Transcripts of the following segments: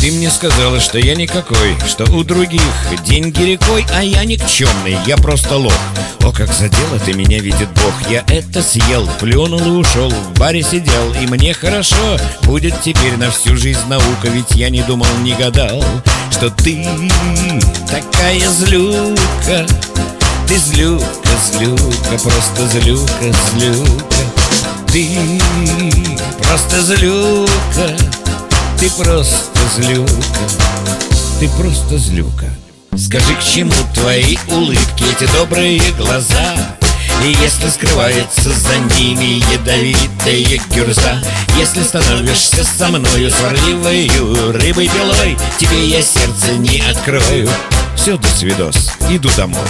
Ты мне сказала, что я никакой, что у других деньги рекой, а я никчемный, я просто лох. О, как задело ты меня, видит Бог. Я это съел, плюнул и ушел, в баре сидел, и мне хорошо. Будет теперь на всю жизнь наука, ведь я не думал, не гадал, что ты такая злюка. Ты злюка, злюка, просто злюка, злюка. Ты просто злюка. Ты просто злюка, ты просто злюка. Скажи, к чему твои улыбки, эти добрые глаза? И если скрывается за ними ядовитая гюрза, если становишься со мною сварливою рыбой-белой, тебе я сердце не открою. Все, до свидос, иду домой.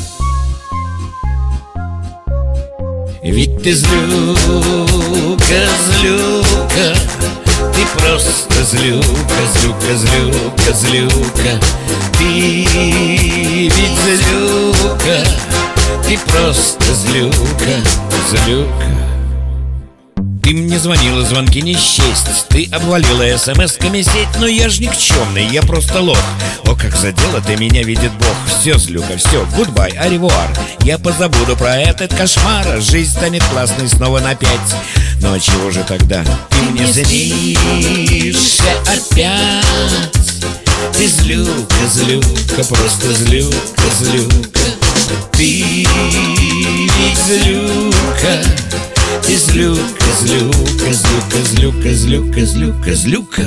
Ведь ты злюка, злюка. Ты просто злюка, злюка, злюка, злюка. Ты ведь злюка. Ты просто злюка, злюка. Ты мне звонила, звонки не счесть. Ты обвалила смс-ками сеть. Но я ж никчемный, я просто лох. О, как задело ты меня, видит Бог. Все, злюка, все, гудбай, аревуар. Я позабуду про этот кошмар. Жизнь станет классной снова на 5. Ну а чего же тогда? Ты мне злишься опять. Ты злюка, злюка, просто злюка, злюка. Ты ведь злюка. Ты злюка, злюка, злюка, злюка, злюка, злюка, злюка.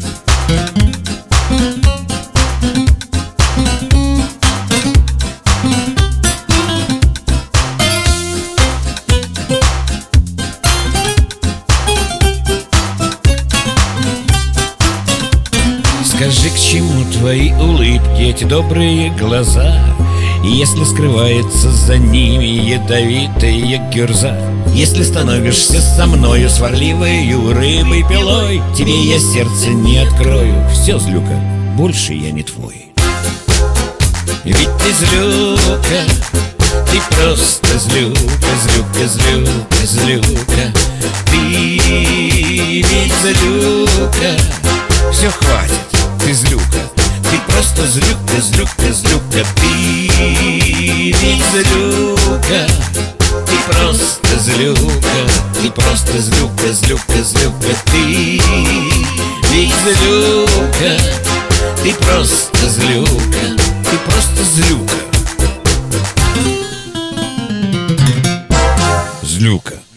Скажи, к чему твои улыбки, эти добрые глаза? И если скрывается за ними ядовитая гюрза, если становишься со мною сварливою рыбой-белой, тебе я сердце не открою. Все, злюка, больше я не твой. Ведь ты злюка, ты просто злюка, злюка, злюка, злюка. Ты ведь злюка. Все, хватит, ты злюка. Ты просто злюка, злюка, злюка. Ты ведь злюка. Ты просто злюка. Ты просто злюка, злюка, злюка. Ты ведь злюка. Ты просто злюка. Ты просто злюка. Злюка.